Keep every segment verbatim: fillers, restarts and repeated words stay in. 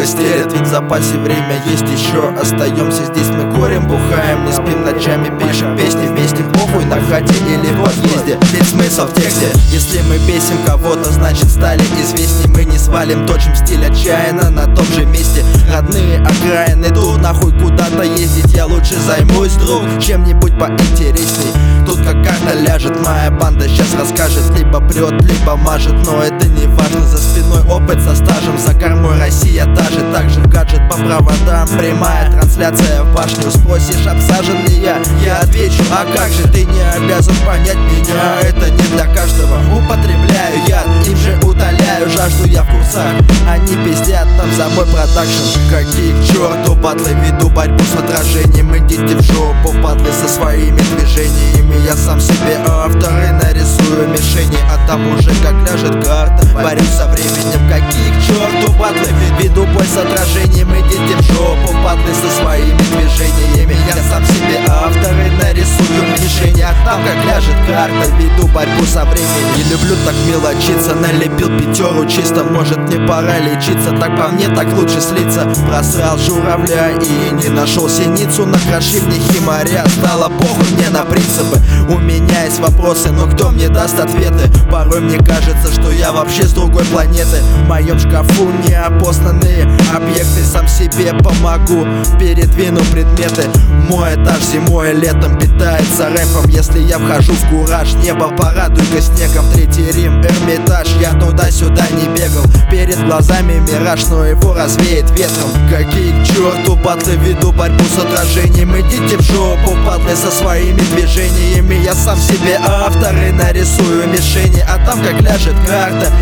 дорога стелет, ведь в запасе время есть еще. Остаемся здесь, мы курим, бухаем, не спим ночами, пишем песни вместе, похуй на хате или в подъезде. Ведь смысл в тексте: если мы бесим кого-то, значит стали известней. Мы не свалим, точим стиль отчаянно на том же месте. Родные окраины, тут нахуй куда-то ездить. Я лучше займусь, друг, чем-нибудь поинтересней. Тут как карта ляжет, моя банда сейчас расскажет. Либо прет, либо мажет, но это не важно. За спиной опыт со стажем, за кормой Россия та же. Также гаджет по проводам, прямая трансляция в башню. Спросишь, обсажен ли я? Я отвечу, а как же, ты не обязан понять меня. Это не для каждого, употребляю яд, им же утоляю жажду, я в курсах. Они пиздят там за мой продакшн. Какие к черту батлы, веду борьбу с отражением. Идите в жопу, падлы, со своими движениями. Я сам себе автор и нарисую мишени, а там уже как ляжет карта. Борюсь со временем, какие к черту батлы, веду бой с отражением. Идите в жопу, падлы, со своими движениями. Я сам себе автор и нарисую мишени, а там как ляжет карта. Веду борьбу со временем. Не люблю так мелочиться, налепил пятеру чисто. Может мне пора лечиться, так по мне так лучше слиться. Просрал журавля и не нашел синицу. Накроши мне химаря, стало похуй мне на принципы. У меня есть вопросы, но кто мне даст ответы? Порой мне кажется, что я вообще с другой планеты. В моем шкафу неопознанные объекты. Сам себе помогу, передвину предметы. Мой этаж зимой и летом питается рэпом. Если я вхожу в кураж, небо порадуй-ка снегом. Третий Рим, Эрмитаж, я туда-сюда не бегал. Перед глазами мираж, но его развеет ветром. Какие к черту батлы, веду борьбу с отражением. Идите в жопу, падлы, со своими движениями. Я сам себе автор и нарисую мишени, а там как ляжет карта.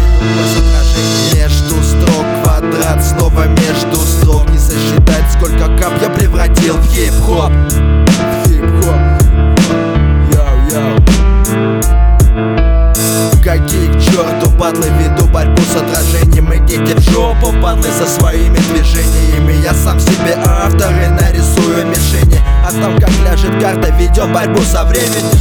Между строк квадрат, снова между строк. Не сосчитать, сколько кап я превратил в хип-хоп. Хип-хоп. Йоу-йоу. Какие к черту батлы, веду борьбу с отражением. Идите в жопу, падлы, со своими движениями. Я сам себе автор и нарисую мишени, а там как ляжет карта. Ведем борьбу со временем.